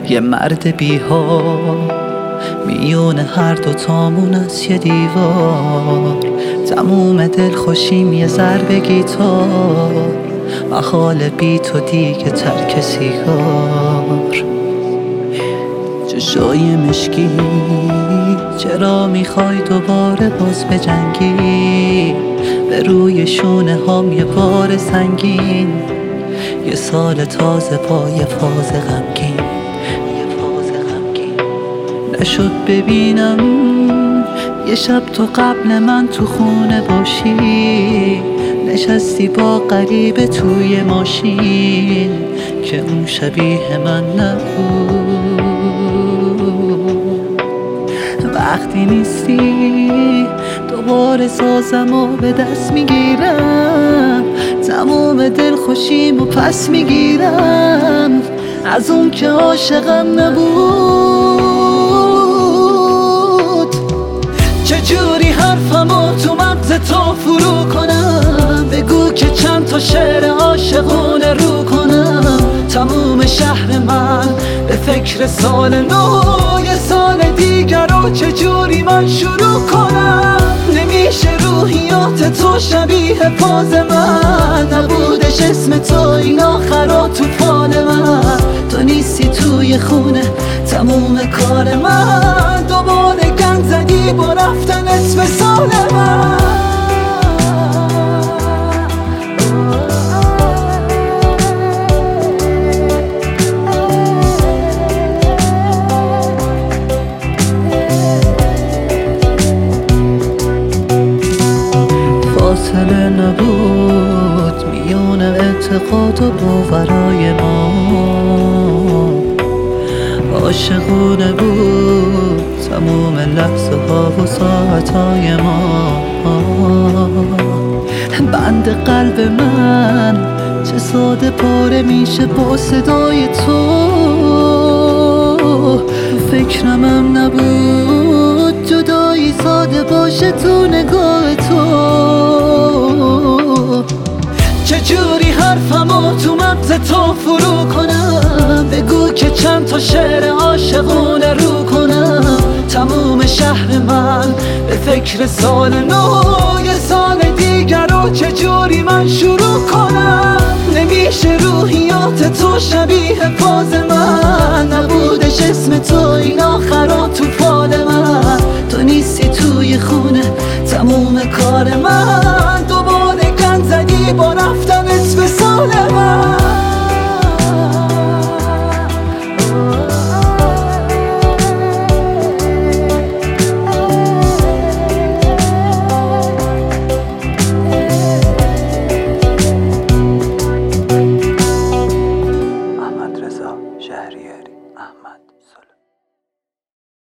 یه مرد بی‌حال میون هر دوتامون از یه دیوار، تموم دلخوشیم یه ضرب گیتار، محال بی تو دیگه ترک سیگار. چشای مشکی چرا میخوای دوباره باز بجنگی؟ به روی شونه هام یه بار سنگین، یه سال تازه با یه فاز غمگین. نشد ببینم یه شب تو قبل من تو خونه باشی، نشستی با غریبه توی ماشین که اون شبیه من نبود. وقتی نیستی دوباره سازمو به دست میگیرم، تموم دلخوشیمو پس میگیرم از اون که عاشقم نبود. چجوری حرفمو تو مغز تو فرو کنم؟ بگو که چند تا شعر عاشقونه رو کنم. تموم شهر من به فکر سال نو، یه سال دیگر رو چجوری من شروع کنم؟ نمیشه روحیات تو شبیه پاز من، نبودش اسم تو این آخرا تو فال من. تو نیستی توی خونه تموم کار من، دوباره گند زدی با رفتن اسم سال من. فاصله نبود میون اعتقاد و باورای ما، عاشقونه بود تموم لحظه ها و ساعتهای ما. بند قلب من چه ساده پاره میشه با صدای تو، فکرمم نبود جدایی ساده باشه تو نگاه تو. چجوری حرفمو تو مغز تو فرو کنم؟ بگو که چند تا شعر عاشقونه رو کنم. تموم شهر من به فکر سال نو، یه سال دیگر رو چجوری من شروع کنم؟ نمیشه روحیات تو شبیه پاز من، نبودش اسم تو این آخرا تو فال من. تو نیستی توی خونه تموم کار من،